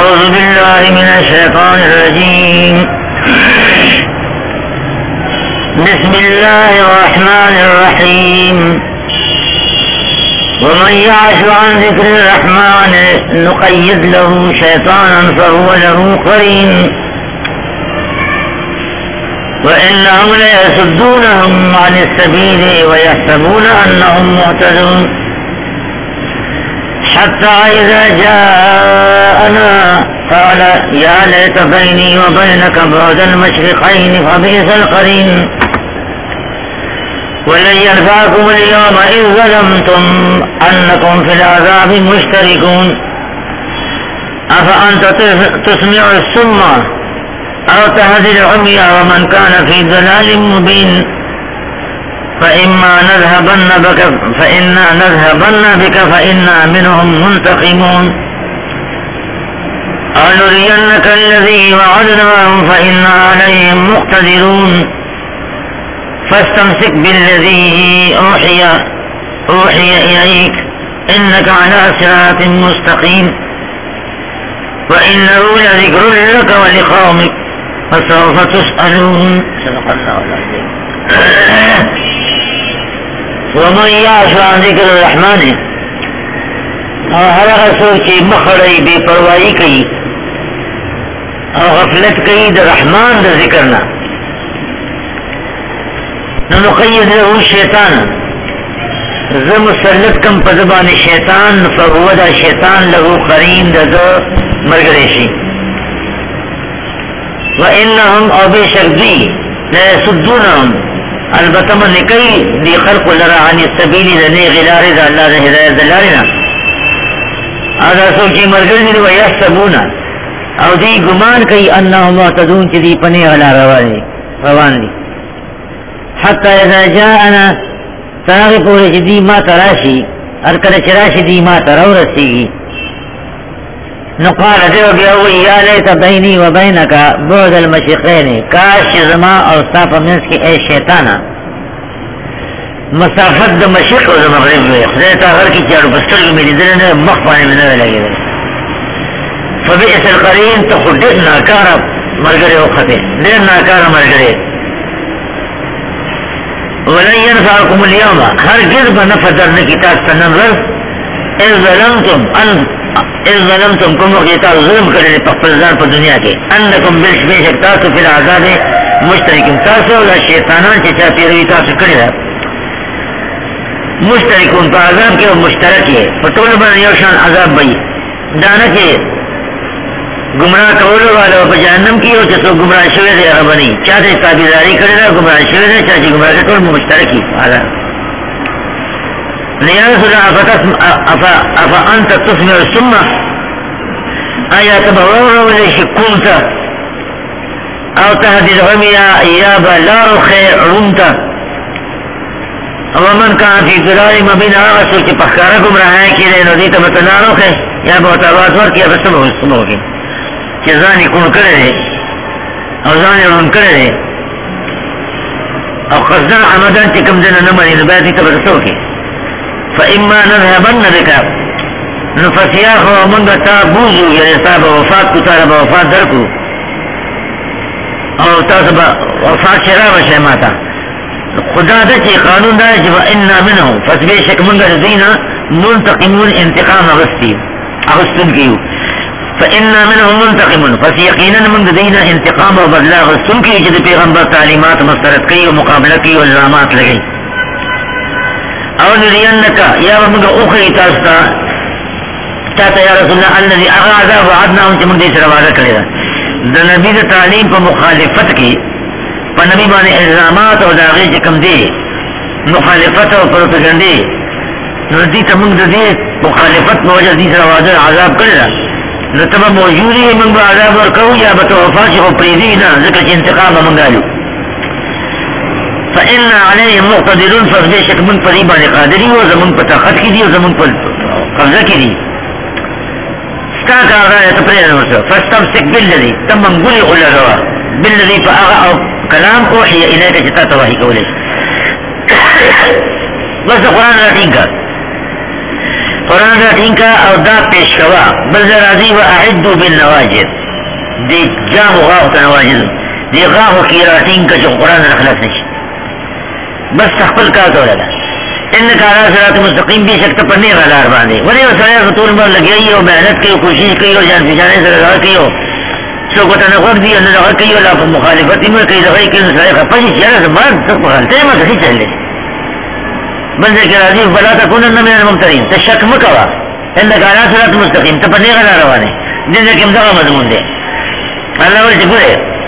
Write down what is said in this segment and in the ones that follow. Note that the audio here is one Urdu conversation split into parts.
أعوذ بالله من الشيطان الرجيم. بسم الله الرحمن الرحيم. ومن يعش عن ذكر الرحمن نقيد له شيطانا فهو له قرين وإنهم ليصدونهم عن السبيل ويحسبون أنهم مهتدون حتى إذا جاءنا قال يا ليت بيني وبينك بعد المشرقين فبئس القرين ولن ينفعكم اليوم إذ ظلمتم أنكم في العذاب مشتركون أفأنت تسمع الصم أو تهدي العمي ومن كان في ضلال مبين فإنا نذهبن بك فإنا منهم منتقمون أو نرينك الذي وعدناهم فإنا عليهم مقتدرون فاستمسك بالذي أوحي إليك إنك على صراط مستقيم وإنه لذكر لك ولقومك فسوف تسألون. صدق الله العظيم. ومن يعش عن ذكر الرحمن او هر غسو چی مخڑی بے پروائی کئی او غفلت کئی دا رحمان دا ذکرنا نقید له شیطان مسلط کم پزبان شیطان فهو دا شیطان له قرین دا مرگریشی وإنهم او بے شک دی لا يصدونهم البته من کوي دی خلق لرا عن السبيل لنی غلار دا الله د هدایت دلارنا اذا سوچي مرګري دی ويحسبون او دی ګمان کوي انهم معتدون چې دی پنه ولا روان دي حتى اذا جاءنا تاغي پورې چې دی ما تراشي هر کله چې راشي دی ما ترورسي نقال دیو بیا وی یا لیت بینی و بینک بعد المشرقین کاش زما او ستا په منځ کې ای شیطانا مسافت د مشرق او د مغرب وي خدای ته هر کی چاړو بسترګې مې لیدل نه مخ باندې مې نه لګېدل فبئس القرین ته خو ډېر ناکاره ملګری وختې ډېر ناکاره ملګری ولن ينفعكم اليوم هرگز به نفع درنه کی تاسو ته نن ورځ اذ ظلمتم کوم وخت ظلم کړی په خپل ځان په دنیا کې انکم بشک تاسو په عذاب مشترکین تاسو او شیطانان چې چا پیروي تاسو کړی دا مشترکون په عذاب کې او مشترک په ټول باندې یو شان عذاب وي دا نه چې گمراه کولو والو په جهنم کې او چې څو گمراه شوی دی هغه باندې چا دې تابعداري کړی دا گمراه شوی دی چې گمراه ټول مشترکي عذاب ليرسل أفأنت تسمع السمة آية تبرر ولشكونت أو تهدي العمي إيابا لا خير رمت ومن كان في ضلال مبين آغسو چه پخکارکم رہائی کی رہے نو دیتا بتنانو خی یا بہت آواز ورکی یا بسمو کی چه زانی کون کرده او زانی رون کرده او قصدن عمدان چه کم دن نمانی نو باید دیتا بتسو کی فإما نذهبن بك نفسياخ ومنغ تابوزو يعني تابا وفات كتارا وفات دركو او تاسبا وفات شرابا شماتا خدا دا چه قانون دا جب إنا منه فسبيشك منغ دينا منتقمون انتقام أغسطن كيو فإنا منهم منتقمون فسيقينا منغ دينا انتقام وبدلا أغسطن كيو جد پیغمبر تعلیمات مسترد كيو مقابلة كيو الزامات لگئی او نرينك يا رب اخرى تاستا تاتا يا رسول الله الذي اغاذا وعدناهم چه من دي سر وعده کرده دا نبی دا تعلیم پا مخالفت کی پا نبی بانی الزامات و داغی چکم دی مخالفت و پروپیگندی ندی تا من دا دی مخالفت موجه دی سر وعده عذاب کرده نتبا موجودی من با عذاب ورکو یا بتوفا چه خو پریدی نا ذکر چه انتقام منگالو فإنا عليهم مقتدرون فبشك من قريبا قادري وزمن بطاقت کی دی وزمن پر قبضہ کی دی ستاك آغاية تپريد نورسو فاستمسك بالذي تمم قولي قول روا بالذي فآغا او كلام اوحي إليك جتا تواهي قولي بس قرآن راتين کا قرآن راټینګ کا او دا پیش کوا بل راځي واعدوا بالنواجذ دې جام غاو ته نواجذ دې غاو کې راټینګ کا چې قرآن اخلاص نشي بس خپل کار کوله انك على صراط مستقيم بشک ته پنه غلار باندې ولې وسره ټول بل لګي او مهنت کوي کوشش کوي او ځان ځانې سره راځي څو کوته نه ور دي نه راځي ولا په مخالفت یې کوي دغه کې سره خپل چې زمان څه غلطه ما څه چلې بل ذکر راځي ولا تكونن من الممترين تشک مکوا انك على صراط مستقيم ته پنه غلار باندې دې کې دغه مضمون دی الله ولې ګوره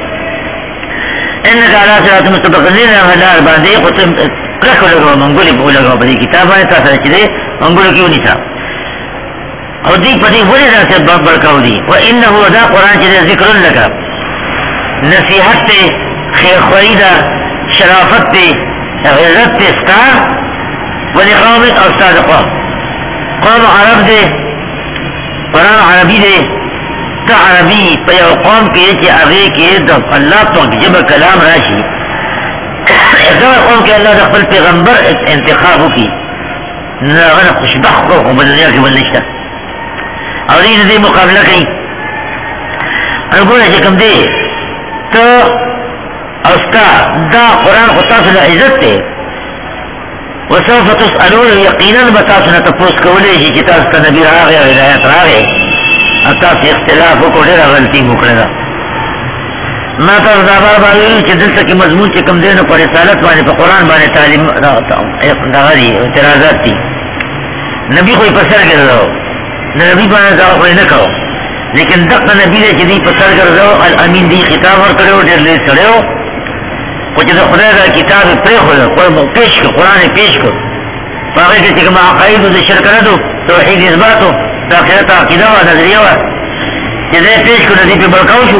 انك على صراط مستقيم غلار باندې قسم رکھو لگو منگولی بھو لگو بدی کتاب آئے تا سر چلے منگولو کیوں نہیں تھا اور دی پتی بولی دا سے برکاو دی وَإِنَّهُ دا قرآن چلے ذکر لگا نصیحت تے خیر خوریدہ شرافت تے غیرت تے ستا ولی قومت اور استاد قوم عرب دے قرآن عربی دے تا عربی پیو قوم کے چے اغی کے اللہ پاک جب کلام راشی دغه قوم کې الله د خپل پیغمبر انتخاب وکي نه غره خوشبخت کو په دنیا کې ولنشته او دې مقابله کوي وګوره چې کوم دی ته اوستا دا قرآن خو تاسو له عزت ته وسوف تسألون یقینا بتاسو نه تاسو کولای شي چې تاسو ته نبی راغی او هدایت راغی تاسو اختلاف وکړئ غلطي وکړئ ما تاسو دا باندې چې دلته کې مضمون چې کوم دینه پر رسالت باندې په قرآن باندې تعلیم دغري اعتراضات دي نبی خو په سر ګرځاو نبی باندې دا خو نه کاو لیکن دغه نبی چې دی په سر ګرځاو الامین دی خطاب ورکړو ډېر لږ سره او چې خدای دا کتاب پرې خو پیش کړ قرآن پیش کړ هغه کې چې ما عقاید د شرک نه دو توحید اثباتو د آخرت عقیده او نظریه و چې دې پیش کړ دې په برکاو شو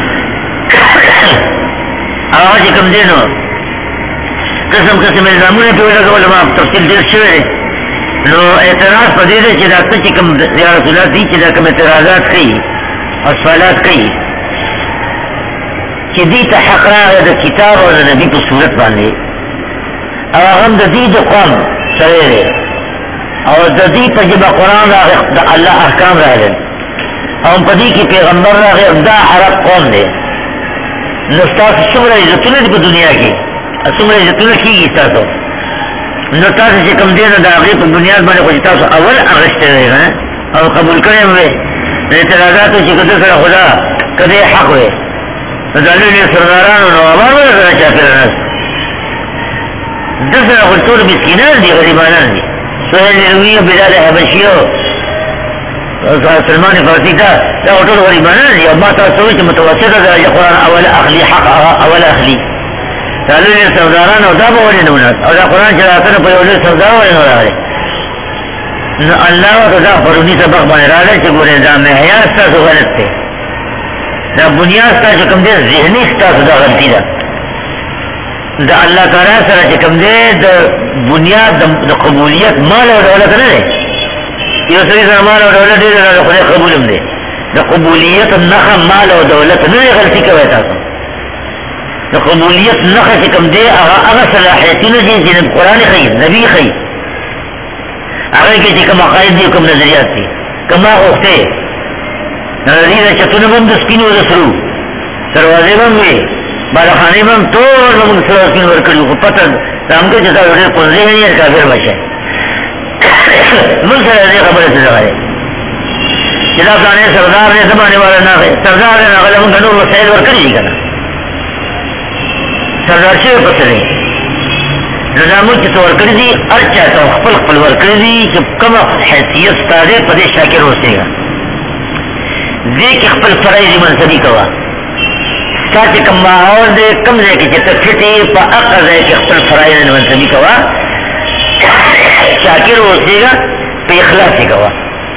آواز کم دینو قسم الزامونه په وجه کول ما تفصیل ډیر شوی نو اعتراض په دې دی چې دا څه کوم یا رسول الله دي چې دا کوم اعتراضات کوي او سوالات کوي چې دې ته حق راغی د کتاب او د نبی په صورت باندې او هم د دې د قوم سره او د دې په جبه قرآن راغی د الله احکام راغلي او په دې کې پیغمبر راغی دا عرب قوم دی نو تاسو څومره عزتونه دي په دنیا کې څومره عزتونه کېږي تاسو نو تاسو چې کوم دی د هغې په بنیاد باندې خو تاسو اول اخیستی دی او قبول کړی وی د اعتراضاتو چې که ده سره خدا که دی حق وی نو د لوی سردارانو نوابان وی سره چاپېره ناست ده سره خو ټول مسکینان دي غریبانان دي سهیل روي او بلال حبشي او سلمان فارسی دا ټول غریبانان دي او ما تاسو وایي چې متوسطه درجه قرآن اول اخلي حق اول اخلي دا لوی سرداران او دا به ولې نه وناست او دا قرآن چې راتنه په یو لوی سردار ولې نه راغلی نو الله ورته دا پروني سبق باندې راغلی چې ګورې دا معیار ستاسو غلط دی دا بنیاد ستا چې کوم دی ذهني ستاسو دا غلطي ده د الله تعالی سره چې کوم دی د بنیاد د قبولیت مال او دولت نه دی یو سړي سره مال او دولت ډېر د خدای قبول هم دی د قبولیت نښه مال او دولت نه دی غلطي کوئ تاسو د قبولیت نښه چې کوم دی هغه صلاحیتونه دي چې قرآن ښیي نبي ښیي هغه کې چې کوم عقاید دي کوم نظریات دي کما غوښتې نظریې د چتونه به هم د سپینو د سرو دروازې به هم وي بالخانې به هم ټول به موږ سره سپین ورکړي خو پته د همګه چې تاسو ډېر پوهځې نه یې کافر به شئ موږ سره دې خبرې څه راغلې چې دا پلانې سردار دی زمانې والا نه دی سردار دی هغه له موږ نور وسایل ورکړي دي که نه سردار شوی پسه دی نو دا موږ چې څه ورکړي دي هر چا ته خپل ورکړي دي چې کومه حیثیت ستا دی په دې شاکر اوسېږه دې کې خپل فرایض منصبي کوه ستا چې کوم ماحول دی کوم ځای کې چې ته فټ یې په هغه ځای کې خپل فرایض منصبي کوه شاکر اوسېږه په اخلاص یې کوه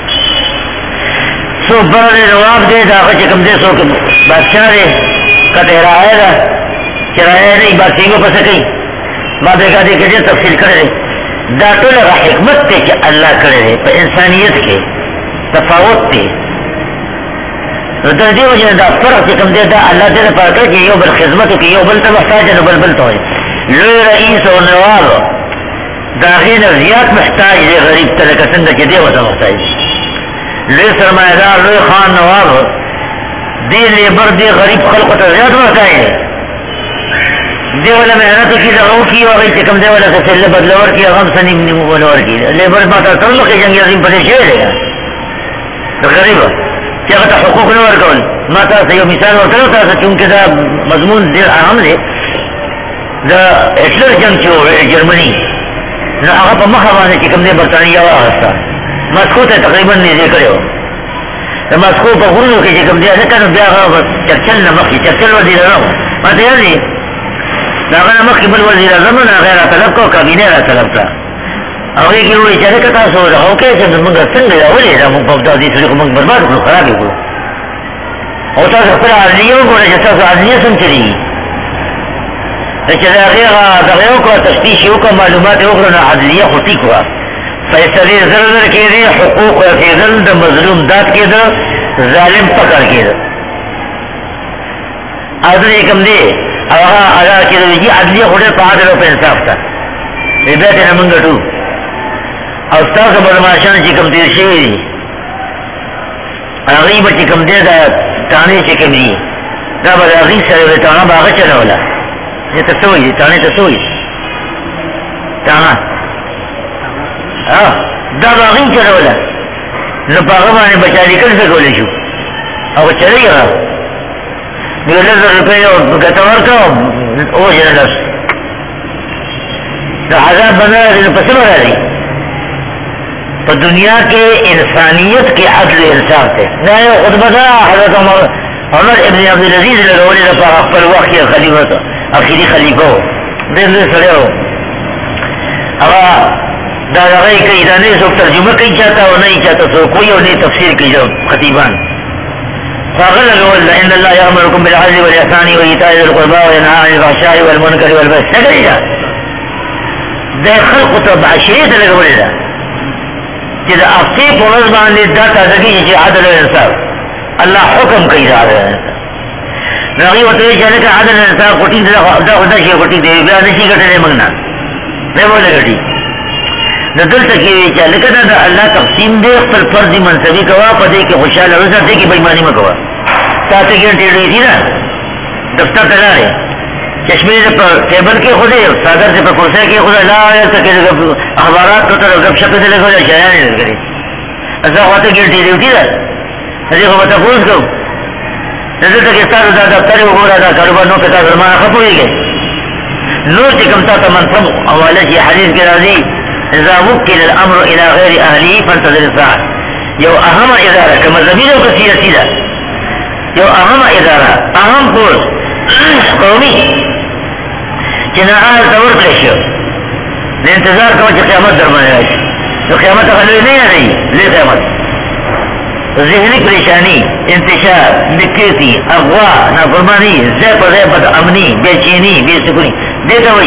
څوک بره دی نواب دی د هغه چې کوم دی څوک بادشاه دی که ته رعایه ده چې رعایه نه وي بادشاهي به پسه کوي ما بېګا دې کې ډېر تفصیل کړی دی دا ټول هغه حکمت دی چې الله کړی دی په انسانیت کې تفاوت دی نو تر دې وجې نه دا فرق چې کوم دی دا الله دې لپاره کړی چې یو بل خدمت وکړي یو بل ته محتاج دی نو بل ته وایي لوی رئیس او نواب داغین زیات محتاج دی غریب ته لکه څنګه چې دی ورته محتاج لوی سرمایه‌دار لوی خان نواب دی لیبر دی غریب خلقو ته زیات محتاج دی دی ولا محنت کی دغه کی هغه چې کوم دی ولا څه بدلور کی هغه سنیم نیمو ولور کی لیبر ما ته ټول کې جنگ عظیم پدې شوی دی غریب چې هغه حقوق نه ورکول ما تاسو یو مثال ورکړم تاسو چې دا مضمون ډیر اهم دی دا هټلر جنگ چې جرمني نو هغه په مخه باندې چې کوم دی برتانیا واغسته ماسکو ته تقریبا نږدې کړو د ماسکو په غرونو کې چې کوم دی هغه کنه بیا هغه چرچل نه مخکې چرچل وزیر اعظم ما ته یادي دا هغه مخکې بل وزیر اعظم نه غیر طلب کو کابینه را طلب کړه هغه کې وایي چې هغه تاسو راو کې چې موږ څنګه راولې دا موږ په دې سره کوم برباد کړو خراب کړو او تاسو خپل عادیو ګورئ چې تاسو عادیه څنګه چلیږي چې دا غیر کو تفتیش یو کوم معلومات وګورئ نه عادیه خو ټیک وا فیصله زر کې دي حقوق او فیصل د مظلوم داد کې ده ظالم پکړ کې ده اذن کوم دی هغه ادا کې دي عادیه خو په عادل او انصاف ته دې ته موږ ټو او تاسو بدمعشان چې کوم دي شي هغه به چې کوم دی دا تانه چې کوم دی دا به هغه سره تانه باغ چلوله دې ته سوې تانه ته سوې تانه دا باغ چلوله نو باغ باندې بچالي کړ څه کولې شو او چلې را دې له روپیو ګټور کا او جنلس دا عذاب باندې په څه راځي په دنیا کې انسانیت کې عدل انصاف ته دا یو خطبه ده حضرت عمر ابن عبد العزيز له ولې په خپل وخت کې خلیفہ اخیری خلیفہ دې سره هغه دا هغه کې دا نه څو ترجمه کوي چاته او نه چاته څو کوئی او نه تفسیر کوي خطیبان فقال له ان الله يأمركم بالعدل والإحسان وإيتاء ذي القربى وينهى عن الفحشاء والمنكر والبغي څنګه دا خلق تبع شریعت له ولې دا چې دا اصلي په ورځ باندې دا تازګي چې عدل او انصاف الله حکم کوي دا راغي وته چې لکه عدل او انصاف کوټی دا خدای شي کوټی دی بیا نشي ګټلې موږ نه به وله ګټي د دلته کې چې لکه دا الله تقسیم دی خپل فرضي منصبي کوا په دې کې خوشاله اوسه دې کې بېماني مکوا تاسو کې ټیډې دي نه دفتر ته راځي چشمه په ټیبل کې خو دې صادر دې په کرسي کې خو لا ته کې اخبارات ته غب شپه دې لګول شي نه لري زه واته کې ټیډې دي نه دې خو ته پوښتنه کوم دلته کې ستاسو دا دفتر وګوره دا کاروبار نو کته زمانه خپويږي نو چې کوم تاسو منصب حواله شي حدیث کې راځي اذا وكل الامر الى غير اهله فانتظر الساعه یو اهم اداره کما زمینه کو سیاسی ده یو اهم اداره اهم پور قومي چې نه حال تور کړی شو د انتظار کوم چې قیامت در باندې راشي نو قیامت هغه نه دی لې قیامت ذهنی پریشانی انتشار نکیتی اغوا نافرمانی زیب و زیبت امنی بے چینی بے سکونی دیتا ہوئی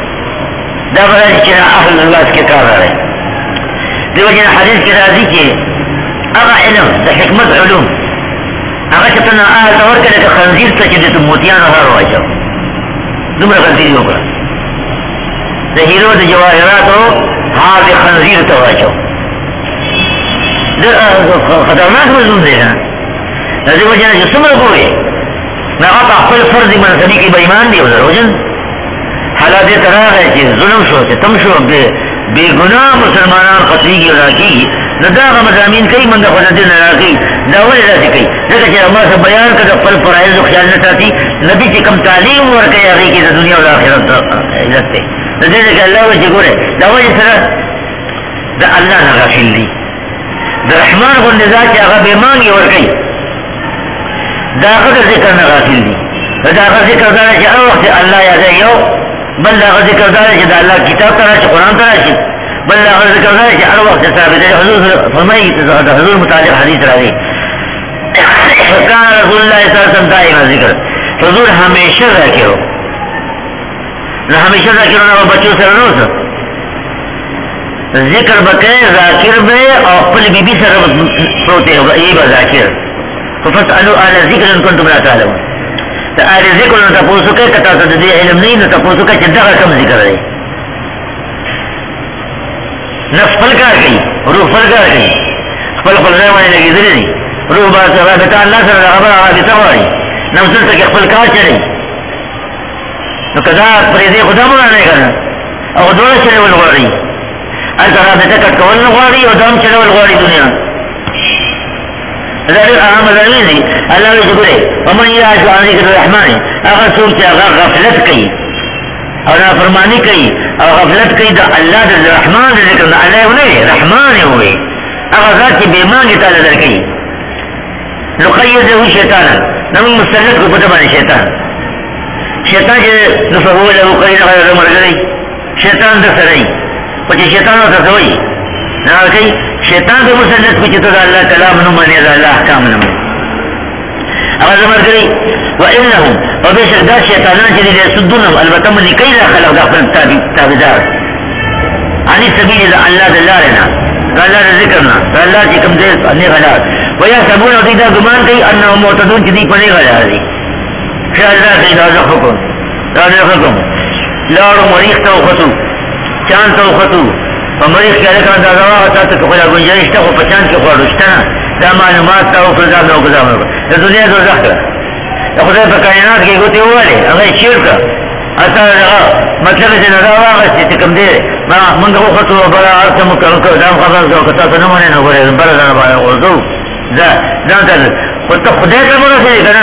دا برای چنا اهل اللہ کے کار رہے دیو جنا حدیث کی راضی کے اغا علم دا حکمت علوم اغا چتنا اهل تور کے لکا خنزیر تا چدے تو موتیان ہر رواجو دمرا خنزیری ہوکرا دا ہیرو دا جواہراتو حال دا خنزیر تا واجو خطرناک مضمون دی نه دې وجه نه څومره کوی نه هغه خپل فرض منځني کې بېمان دی وروجن حالات تراغه چې ظلم شو ته تم شو به ګناه مسلمانان قتلېږي راکي نه دا مضامین کوي منګه خو نه نه راکي دا ولې راځي کوي ځکه چې ما څه بیان کړ خپل فرایض خیال نه ساتي نبی چې کوم تعلیم ورکړي هغه کې د دنیا او آخرت عزت دی د دې کې الله وجه ګوره دا وایي سره دا الله نه غافل دی د رحمان غو نزا چې هغه به مانګي ورکي دا هغه ذکر نه غافل دي دا هغه ذکر دا چې هر وخت الله یاد یو بل هغه ذکر دا چې د الله کتاب ته راشي قران ته راشي بل هغه ذکر دا چې هر وخت ثابت دی حضور فرمایي ته حضور متعلق حدیث راځي کان رسول الله صلی الله علیه وسلم دائما ذکر حضور همیشه ذکر نه همیشه ذکر نه بچو سره نو ذکر بکے ذاکر بے اور خپل بی بی سره پروتے ہوگا یہ با ذاکر فاسالو اهل الذکر ان کنتم لا تعلمون ته اهل ذکر نو تاسو کې کته د علم نه نو تاسو کې چې دا کوم ذکر دی نفس خپل کار کوي، روح خپل کار کوي، خپل ځای باندې لګېدلی دی. روح به رابطه الله سره د خبره رابطه غواړي، نفس دلته کې خپل کار چلوي. نو که دا پرېږدي خو دا مه رانی که نه، او دواړه چلول غواړي، هلته رابطه کټ کول نه غواړي او دا هم چلول غواړي دنیا. دا ډېر اهم مضامین دي. الله وایي چې ګورئ ومن یعش عن ذکر الرحمن، هغه څوک چې هغه غفلت کوي او نافرماني کوي او غفلت کوي د الله د رحمان د ذکر نه، الله یې ونه وایي رحمان یې وایي، هغه ذات چې بې مانګې تاله درکوي. نقید له شیطانا، نمونږ مسلط کړو په ده باندې شیطان چې نو فهو له قرین غیر ملګری، شیطان در سره وي، خو چې شیطان ورته څه وایي نه هغه کوي. شیطان ته مسلط کړو چې ته د الله کلام نه منې، د الله احکام نه منې، هغه زه ملګری. وانهم او بېشک دا شیطانان چې دي یصدونهم، البته منې کوي دا خلک د خپل تابعدار عن سبیل د الله د لارې نه، د الله د ذکر نه، د الله چې کوم دی نیغه لار. ویحسبون او دوی دا ګمان کوي انهم معتدون چې دوی په نیغه لار دي. خیال دا کوي دا حکم لاړو مریخ ته وختو، چاند ته وختو، په مریخ کې هلکه دا دوا تاسو کې خو دا ګنجایش شته، خو په چاند کې خواړو شته نه. دا معلومات ته وکړه، دا مې وکړه د دنیا دوزخ ده. د خدای په کائنات کې ګوتې ووهلې، هغه یې چیر کړه. اصل هغه مطلب چې نه دا واخېستې چې کوم دی مونږ وختو بله هر څه مو کړو، دا هم خبره کړو که تاسو نه منئ نو ګورئ بله ځانه باندې غورځو. خو ته خدای ته ورسېدې که نه،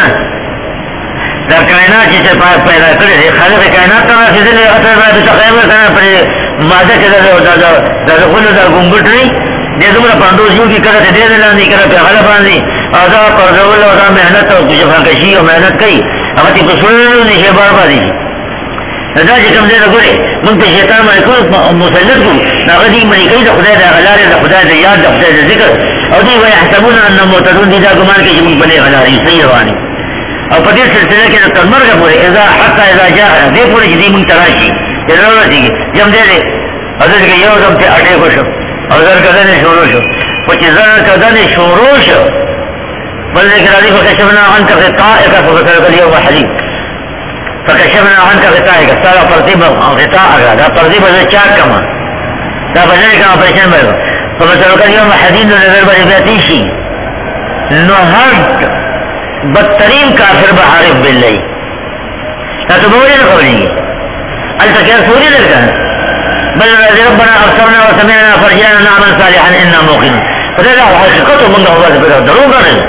دا کائنات چې پیدا کړی دی، خالق کائنات ته رسېدلی، هغه ته باید تخیل که نه پرې ماده کې دا د غلو دا ګونګټ دی، دې دومره پانډوس یو کي کله ته ډېر لاندې کله په غله باندې، او دا پرځول او دا محنت او جفاکشي او محنت کوي، هغه چې په سړو نه شي بربادي شي. دا چې کوم دی نه ګورې مونږ ته شیطان باندې ټول مسلط کړو، هغه دې منې کوي د خدای د هغه لارې، د خدای د یاد، د خدای د ذکر، او دوی ویحسبون انهم مهتدون، دي دا ګمان کوي چې مونږ په نیغه لارې یو، صحیح روان یو. او په دې سلسله کې تر مرګه پورې حتی اذا جاءنا، دې پورې چې دوی مونږ ته راشي چې راورسېږي یم دی دی، او داسې کې یو دم چې اټېکو شو او زرکدنې شروع شو، خو چې زرکدنې شروع شو بل ځای کې راځي فکشفنا عنک غطاءک فبصرک اليوم حدید، فکشفنا عنک غطاءک، ستا دا پردې به غطاءک، دا پردې به زه چاک کړمه، دا به لرې کړم اپریشن به فبصرک اليوم حدید، نو نظر به بیا تېز شي. نو هر بدترین کافر به عارف بالله، تاسو به ولې نه خبرېږي هلته کې سوري در که بل ربنا ابصرنا وسمعنا فرجعنا نعمل صالحا انا موقنون. خدای دا حقیقت مونږ خو بس په دروغ غواړو،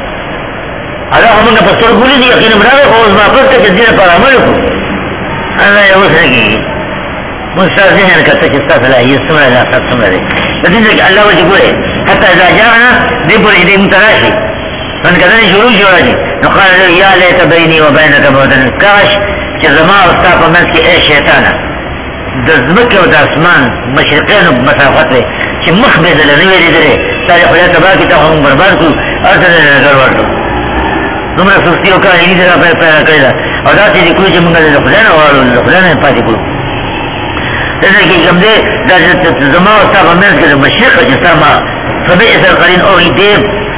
هغه خو مونږ په سترګو لیدي، یقین مو راغی، خو اوس ماپس ته چې دې لپاره عمل وکړو الله یې اوس نه کېږي. مونږ ستا ذهن کته چې ستا صلاحیت څومره دی، اخرت څومره دی. په دې ځای کې الله وایي چې ګورې حتی اذا جاءنا، دې پورې چې دې مونږ ته راشي منکدنې شروع شي راځي، نو قال یا لیت بیني و بینک بعدا، کاش چې زما او ستا په منځ کې ای شیطانه د ځمکې او د اسمان مشرقینو مسافت دی چې مخ مې دله نه وي لیدلی، تا دې خدای تباه کړي، تا خو موږ برباد کړو، هر څه دې نظر ورکړو، دومره سستي او کاهلي دې را پیدا کړې ده، او داسې دې کړو چې موږ د خدای نه غواړو، د خدای نه پاتې کړو. دلته کې کوم دی دا زما او ستا په منځ کې د مشرق چې ستا ما فبئس القرین او ډېر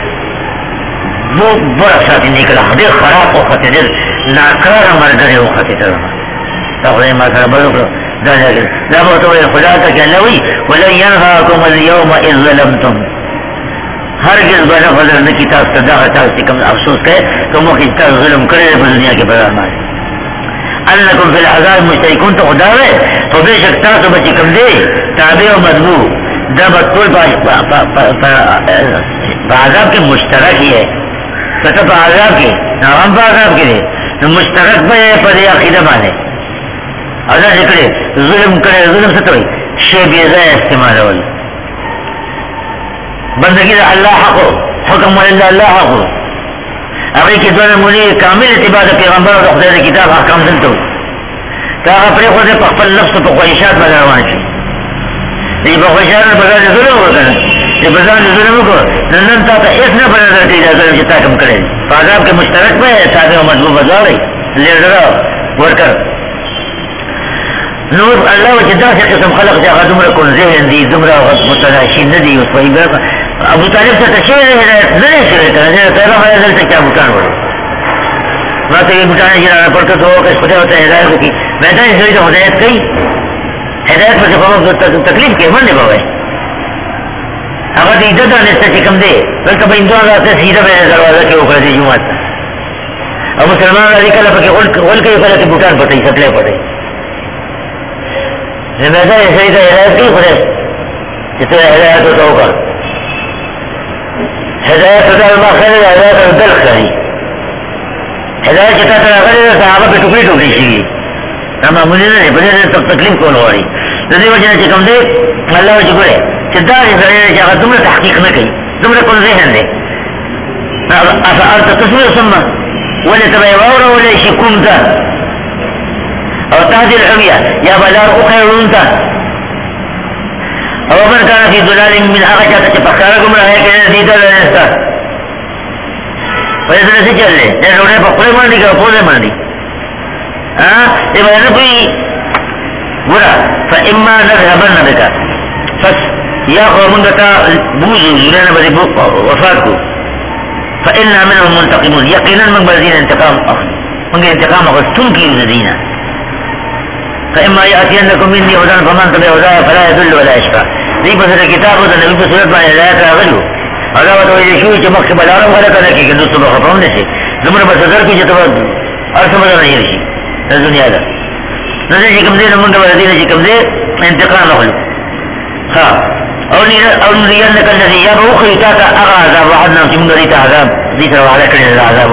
وہ بڑا ساتھی نکلا، ډېر خراب وختې، ډېر ناکاره ملګری وختې ته دا خدای ما سره بل وکړو. دا به ورته وایي خدا ته چې الله وایي ولن ینفعکم اليوم اذ ظلمتم، هرګز به نفع در نه کړي تاسو ته دغه تاسو چې کوم افسوس کوئ کوم وخت چې تاسو ظلم کړی دی په دنیا کې په ځان باندې، انکم فی العذاب مشترکون، ته خدا وایي خو بېشک تاسو به چې کوم دی تابع او مطبوع، دا به ټول په عذاب کې مشترک یې، که ته په عذاب کې نو هم په عذاب کې دی، نو مشترک به یې په دې عقیده باندې. او دا چې کړی ظلم کړی، ظلم څه ته وایي؟ شی بې ځایه استعمالول، بندګي د الله حق، حکم ولله الله حق، هغې کې دوه نمونې کامل اتباع د پیغمبر او د خدای د کتاب احکام دلته وو، که هغه پرېښودې په خپل نفس په خواهشات باندې روان شي، چې په خواهشاتو په ځان دې ظلم وکړه، چې په ځان دې ظلم وکړو، نو نن تا ته هېڅ نه په نظر کوي دا ظلم چې تا کوم کړی دی، په عذاب کې مشترک به یې، تابع او مطلوب به دواړه لیډر او ورکر. نو الله و چې داسې قسم خلق چې هغه دومره کن ذهن دي، دومره متلاشي نه دي، اوس وایي ابو طالب ته شوی دی هدایت نه دی شوی که نه، پیغمبر دلته چا بوټان وړي، ما ته یې بوټان چې را پورته ته وکړه خدای ورته هدایت وکړي، میدان سړي ته هدایت کوي، هدایت پسې په موږ تکلیف کې منډې به وایي، هغه دې د نسته چې کوم دی بلکې به اندوه راته سیده به دروازه کې وکړه د جمعه ته او مسلمان راځي کله پکې ول کوي کله کې بوټان پټي سپلای پټي زموږه یې سیده هدایت کوي خدای چې ته هدایت وکړه هدایت د المخیر هدایت د الخری هدایت چې تاسو راغلي صحابه په ټوکې ټوکې شي اما موږ نه په دې تکلیف کول غواړي د دې وجه چې کوم دی الله وجه ګوره چې دا دې چې هغه دومره تحقیق نه کوي دومره کول ذهن دی افعلت تسويه ثم ولا تبع وورا ولا شيء كنت او تهدي العمية يا بلار اخيرون تا او من كان في ضلال من اغشات تفكركم رأي كنا سيدا لنستا ويسا نسي چل لے جیسے انہیں پکڑے ماندی کا پوزے ماندی یہ بہنے کوئی برا فإما نذهبن بك فس یا قومنگتا بوزو زولانا بدی وفات کو فإنا منهم منتقمون يقينا من بلدين انتقام أخذ من انتقام أخذ تنكي الذين فإما يأتينكم مني هدى فمن تبع هدايا فلا يدل ولا يشفع ذي بس الكتاب هذا النبي صلى الله عليه وسلم لا يغلو هذا وتوجه شو جمعك بالعرب ولا كذا كي كندوس صبح خطهم نسي زمر بس ذكر كي جتوا أرسم هذا नहीं रही الدنيا هذا नजर जिकम दे नमन बलदीन जिकम दे इंतकाम अखलू हाँ और नियन नकल नदी या बहु खरीता का अगा عذاب وعدنا جمغري عذاب ذي ترى على كل العذاب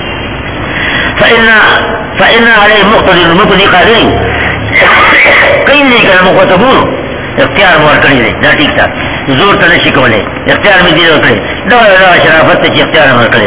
فإن عليه مقتدر المبني قادرين कहीं नहीं करना मुकतबूर इख्तियार मोर करी दे ना ठीक था जोर तने शिकवले इख्तियार में दिलो करे दवा शराफत से इख्तियार मोर करे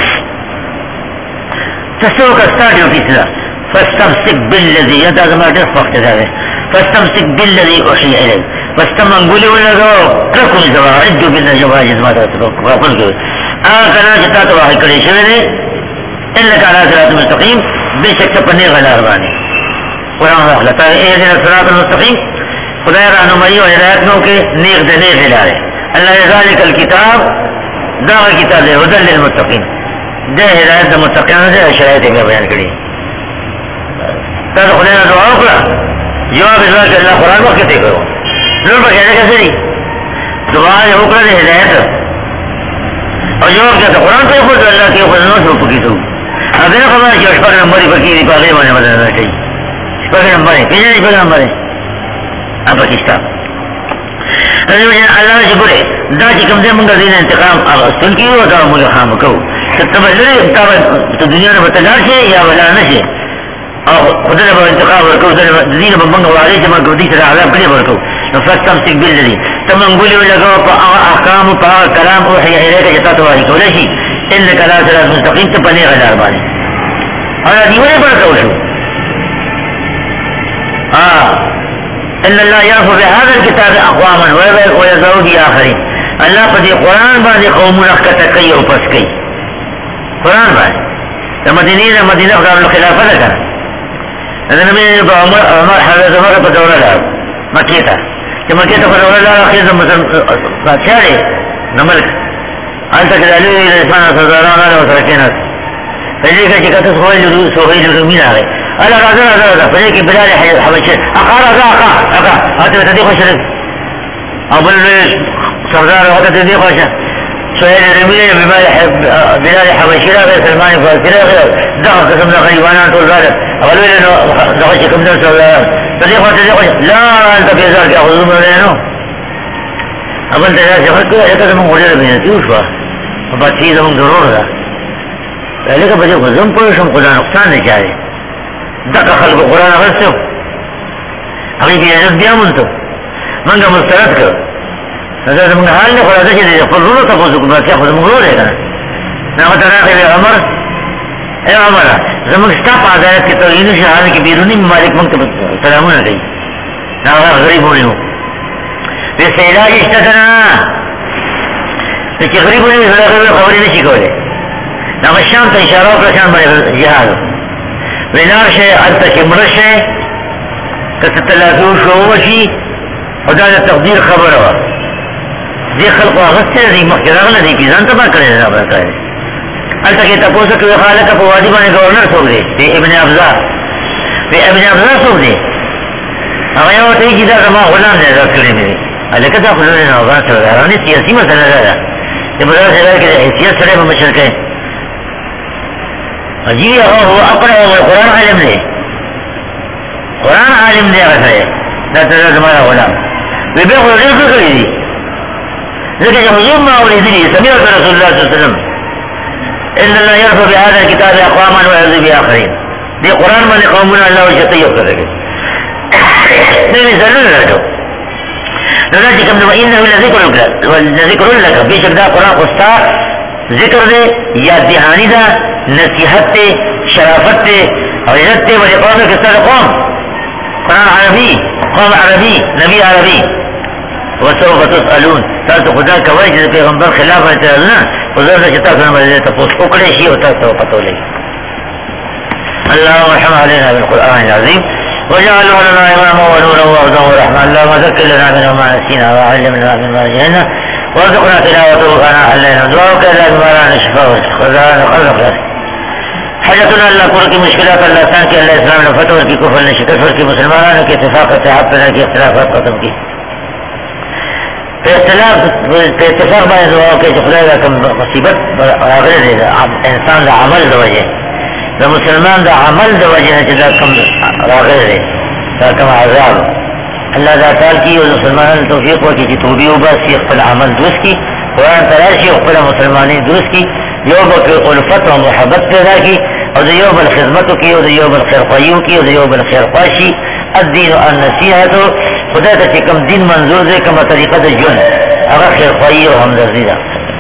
तसो का स्टार्ट होती थी فاستمسك بالذي يدعى ما ده وقت ده فاستمسك بالذي اوحي اليك واستمنقولي ولا تركوا الجواب عدوا بالجواز ما تترك وقل كنا جتا تو واحد کړي شوی دی انك على صراط مستقيم بشک پنه غلار باندې قرآن الله تعالی اهدنا الصراط المستقيم خدای راهنمایي او هدایت نو کې نیک د نیک لاره الله ذلك الكتاب دا کتاب دی هدى للمتقين ده هدایت د متقینانو د شرایط یې بیان کړي دا خدای نه دعا وکړه جواب یې ورکړ الله قرآن وخت ته کړو نور به څنګه کوي دعا یې وکړه د هدایت او جواب کړه قرآن ته خو الله کې خو نو څه پکې ته اگر خبره چې شپږ نمبر پکې دی په هغه باندې بدل راځي شپږ نمبر کې نه شپږ نمبر پاکستان الله شکر دا چې کوم دې موږ دې انتقام اغستون کیو دا موږ خام کوو ته تبلری ته دنیا نه وتلار شي یا ولا نه شي او خدای به انتقام ورکو د دین په موږ واره چې موږ دې سره عذاب کړی ورکو نو فاستمسك بالذي تمنقولي ولا جو احکام په کلام او هي الیک چې تاسو وایي کولای شي انك لا صراط مستقيم ته پنه غلار باندې اور دیوونه پر کوو ان الله يغفر بهذا الكتاب اقواما ويذر به اخرين الله په دې قران باندې قومونه کته کوي او پس کوي قران باندې د مدینه د خلافت ده اذن مې په عمر حضرت عمر په دوره ده مکه ته چې مکه ته په دوره ده اخر د مسلمان بادشاہ نملک انت كذلك الانسان صدرنا له سكينه فليك جكت سهيل الرومي عليه الا غزا فليك بلال حبشه اقرا اقا هذا تدي خوش ابل سردار هذا تدي خوش سهيل الرومي بلال حبشه غير سلمان فاكر غير ده قسم غيبانا طول ذلك اولو له ده خوش كم ده تدي خوش لا انت في ذلك اخذ منه ابل ده شفت هذا من غير بين توشوا بچی زمون ضرور ده لکه په دې خو زم په شم خدای نقصان نه چاري دغه خلق قرآن غوښتو هغه دې بیا مونته منګه مسترد کړ دا زمون حال نه خو راځي چې په ورو ته کوڅه کومه څه خو زمون ورو ده نه وته راغلی عمر اے عمر زمون ستا په آزاد کې ته یې نشه حال کې بیرونی مالک مونږ ته سلامونه کوي دا غریب ونیو په سیلاج اشتنا چې غریب ونی زړه خبرې نشي کولای دا شام ته اشاره وکړه شام باندې جهاد وینار شي انت کې مرشه کته تلازو شو وشي او دا تقدیر خبره وا دي خلق واغسته دي مخجرغله دي ځان ته کړی دا راځي انت کې تاسو ته خالق په وادي باندې گورنر څوک دی ابن افزا ابن افزا څوک دی هغه یو ته چې دا ما غلام دی ذکر کړی الکه دا خو نه افغان سردارانې سیاسي مسله ده چې په داسې ځای کې د حیثیت سره به مشر کوي عجیب هو اقرأ القرآن عالم دی قرآن عالم دی هغه سره دا ته زما غلام وی به خو ډېر څه کړي دي ځکه چې حضور ما اورېدلي سمعت رسول الله صلی الله علیه وسلم ان الله يرفع بهذا الكتاب اقواما ويعز باخرين دې قرآن باندې قومونه الله وجهته یو څه کوي دې مثالونه راځو نو دا چې کوم نو انه لذکر لك بشک دا قرآن خو ستا ذکر دی یا دهانی ده نصیحت تے شرافت تے اور عزت تے ولی قوم کس طرح قوم قرآن عربی قوم عربی نبی عربی وسوف تسألون تاسو خدا کوي چې پیغمبر خلاف نه چلنا حضور نے چتا سره مدد ته پوس وکړي شي او تاسو پتو لګي اللهم ارحم علينا بالقرآن العظيم وجعله لنا اماما ونورا وهدى ورحمة اللهم ذكر لنا منه ما نسينا وعلمنا مما جهلنا وارزقنا تلاوته وانا حلينا دعاءك لا بما لا نشفاه خزان خلق حاجتنا اللہ قرآن کی مشکلات اللہ سان کی اللہ اسلام نے فتح کی کفر نے شکست کی مسلمانوں کے اتفاق اتحاد پیدا کی اختلافات ختم کی اتفاق باندې دعا کوي چې خدای دا کوم مصیبت راغلی دی انسان د عمل د وجه د مسلمان د عمل د وجه چې دا کوم راغلی دی دا کوم عذاب الله تعالی کی او مسلمانانو توفیق ورکړي چې توبې وباسي خپل عمل درست کړي قرآن تراشي خپل مسلمانۍ درست کړي یو بل الفت او محبت پیدا کړي او د یو بل خدمت وکړي او د you bill خیرخواهي وکړي O the you بل خیرخواه شي الدین النصیحة خدای ته چې کوم دین منظور دی کومه طریقه د ژوند هغه خیرخواهي او همدردي ده